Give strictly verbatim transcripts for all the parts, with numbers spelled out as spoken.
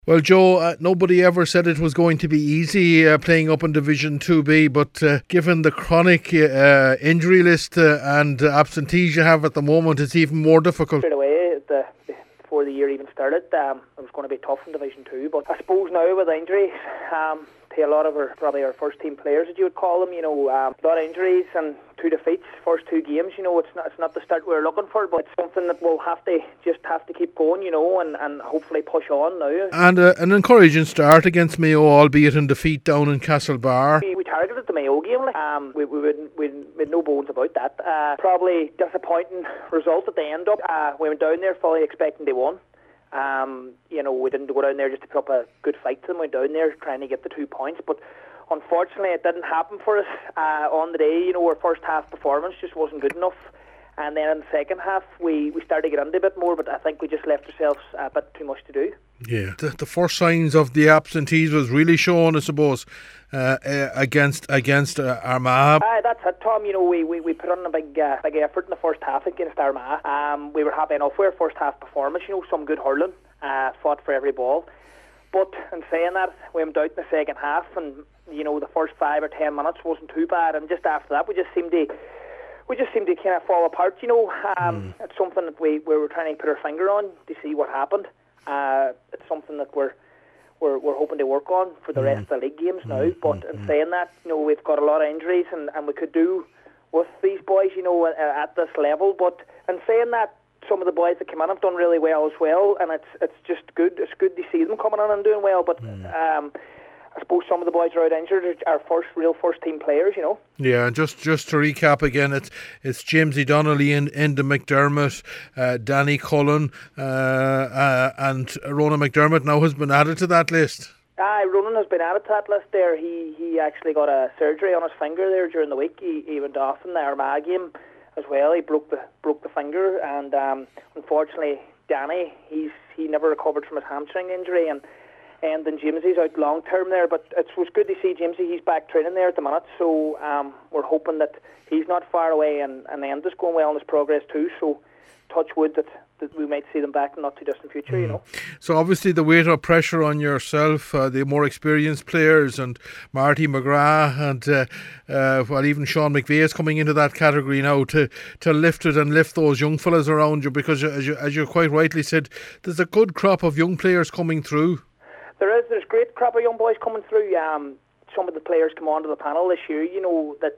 Well, Joe, uh, nobody ever said it was going to be easy uh, playing up in Division two B, but uh, given the chronic uh, injury list uh, and absentees you have at the moment, it's even more difficult. Straight away, the, before the year even started, um, it was going to be tough in Division two, but I suppose now with injuries, um, to a lot of our, probably our first team players, as you would call them, you know, um, a lot of injuries and two defeats, first two games, you know, it's not it's not the start we were looking for, but it's something that we'll have to just have to keep going, you know, and, and hopefully push on now. And uh, an encouraging start against Mayo, albeit in defeat down in Castlebar. We, we targeted the Mayo game, like, um, we, we, we, we made no bones about that. Uh, probably disappointing result at the end up. Uh, we went down there fully expecting they won. Um, you know, we didn't go down there just to put up a good fight to them. We went down there trying to get the two points, but unfortunately it didn't happen for us uh, on the day. You know, our first half performance just wasn't good enough, and then in the second half we, we started to get into a bit more, but I think we just left ourselves a bit too much to do. Yeah, the, the first signs of the absentees was really shown, I suppose, uh, uh, against against uh, Armagh. Uh, that's it, Tom. You know, we, we, we put on a big uh, big effort in the first half against Armagh. Um, we were happy enough with our first half performance. You know, some good hurling, uh, fought for every ball. But in saying that, we went out in the second half, and you know, the first five or ten minutes wasn't too bad, and just after that, we just seemed to. We just seemed to kind of fall apart, you know. Um, mm. It's something that we, we were trying to put our finger on to see what happened. Uh, it's something that we're, we're we're hoping to work on for the mm. rest of the league games now. Mm. But in saying that, you know, we've got a lot of injuries, and, and we could do with these boys, you know, at this level. But in saying that, some of the boys that come in have done really well as well, and it's it's just good. It's good to see them coming in and doing well. But mm. um, I suppose some of the boys are out injured, are first real first team players, you know. Yeah, just just to recap again, it's it's Jamesy Donnelly and Enda McDermott, uh, Danny Cullen, uh, uh, and Ronan McDermott now has been added to that list. Aye, Ronan has been added to that list there. He he actually got a surgery on his finger there during the week. He, he went off in the Armagh game as well. He broke the broke the finger, and um, unfortunately, Danny he's he never recovered from his hamstring injury, and. And then Jamesy's out long term there, but it was good to see Jamesy. He's back training there at the minute, so um, we're hoping that he's not far away, and and Enda's going well in his progress too. So touch wood that, that we might see them back in the not too distant future. Mm. You know. So obviously the weight of pressure on yourself, uh, the more experienced players, and Marty McGrath, and uh, uh, well, even Sean McVeigh is coming into that category now to to lift it and lift those young fellas around you, because as you as you quite rightly said, there's a good crop of young players coming through. There is, there's a great crop of young boys coming through. Um, some of the players come onto the panel this year, you know, that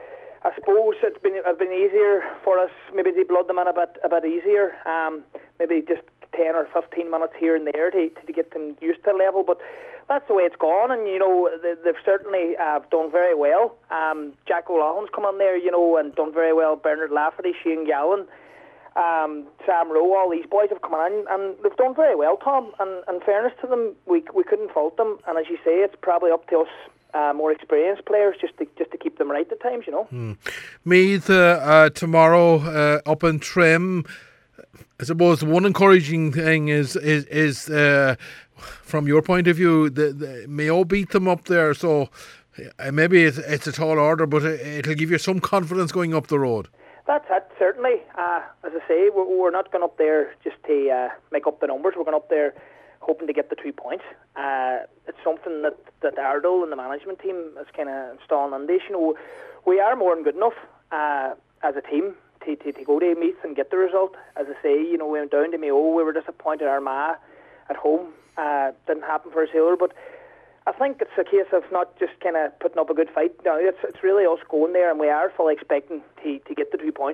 I suppose it's been it's been easier for us, maybe to blood them in a bit a bit easier, um, maybe just ten or fifteen minutes here and there to, to get them used to the level, but that's the way it's gone, and you know, they, they've certainly uh, done very well. Um, Jack O'Loughlin's come on there, you know, and done very well. Bernard Lafferty, Shane Gallen, Um, Sam Rowe, all these boys have come in and they've done very well, Tom, and in fairness to them, we we couldn't fault them, and as you say, it's probably up to us uh, more experienced players just to just to keep them right at times, you know. Hmm. Meath uh, uh, tomorrow uh, up in Trim. I suppose the one encouraging thing is is is uh, from your point of view, the, the Mayo beat them up there, so uh, maybe it's, it's a tall order, but it, it'll give you some confidence going up the road. That's it, certainly. Uh, as I say, we're, we're not going up there just to uh, make up the numbers. We're going up there hoping to get the two points. Uh, it's something that, that Ardle and the management team is kind of installing on this. You know, we are more than good enough uh, as a team to, to, to go to Meath and get the result. As I say, you know, we went down to Mayo. We were disappointed Armagh at home. Uh, didn't happen for us either, but I think it's a case of not just kind of putting up a good fight. No, it's it's really us going there, and we are fully expecting to, to get the two points.